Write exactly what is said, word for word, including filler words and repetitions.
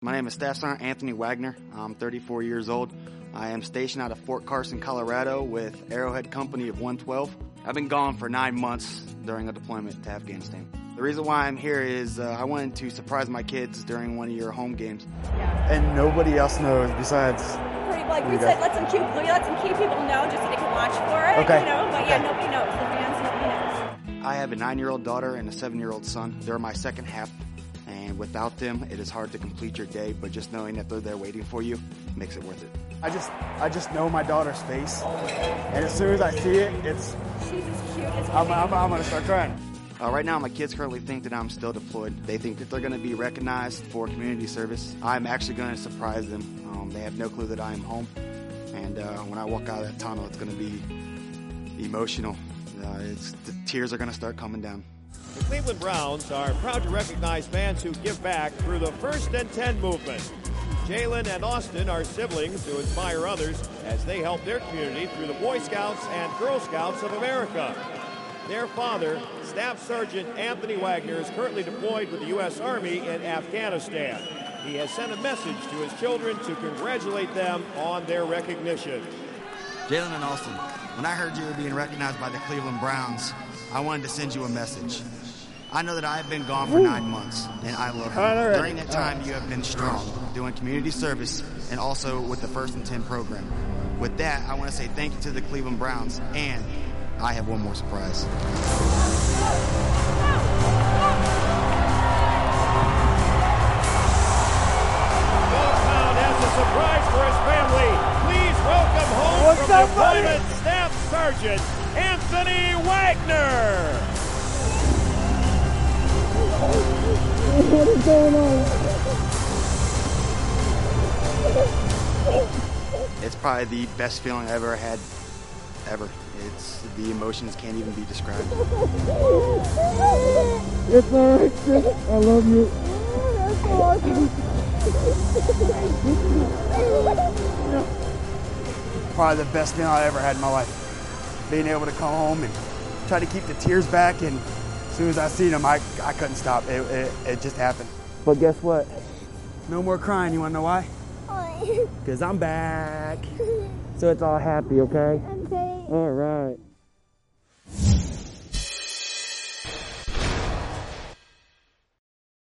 My name is Staff Sergeant Anthony Wagner. I'm thirty-four years old. I am stationed out of Fort Carson, Colorado with Arrowhead Company of one twelve. I've been gone for nine months during a deployment to Afghanistan. The reason why I'm here is uh, I wanted to surprise my kids during one of your home games. Yeah. And nobody else knows besides... Pretty, like we said, let some key, we let some key people know just so they can watch for it, okay. you know, but yeah, okay. nobody knows. The fans, nobody knows. I have a nine-year-old daughter and a seven-year-old son. They're my second half, and without them, it is hard to complete your day, but just knowing that they're there waiting for you makes it worth it. I just I just know my daughter's face, and as soon as I see it, it's... She's as cute as I'm, I'm, I'm going to start crying. Uh, right now, my kids currently think that I'm still deployed. They think that they're going to be recognized for community service. I'm actually going to surprise them. Um, they have no clue that I am home. And uh, when I walk out of that tunnel, it's going to be emotional. Uh, it's, the tears are going to start coming down. The Cleveland Browns are proud to recognize fans who give back through the First and Ten movement. Jalen and Austin are siblings who inspire others as they help their community through the Boy Scouts and Girl Scouts of America. Their father, Staff Sergeant Anthony Wagner, is currently deployed with the U S Army in Afghanistan. He has sent a message to his children to congratulate them on their recognition. Jalen and Austin, when I heard you were being recognized by the Cleveland Browns, I wanted to send you a message. I know that I have been gone for nine months, and I love you. Right, right. During that time, you have been strong, doing community service, and also with the First and Ten program. With that, I want to say thank you to the Cleveland Browns, and I have one more surprise. Dogpound has a surprise for his family. Please welcome home What's from up, deployment buddy? Staff Sergeant Anthony Wagner. What is going on? It's probably the best feeling I've ever had, ever. It's, the emotions can't even be described. It's all right, Chris. I love you. That's awesome. Probably the best meal I ever had in my life. Being able to come home and try to keep the tears back, and as soon as I seen them, I, I couldn't stop. It, it, it just happened. But guess what? No more crying. You want to know why? Because I'm back. So it's all happy, okay? Okay. All right.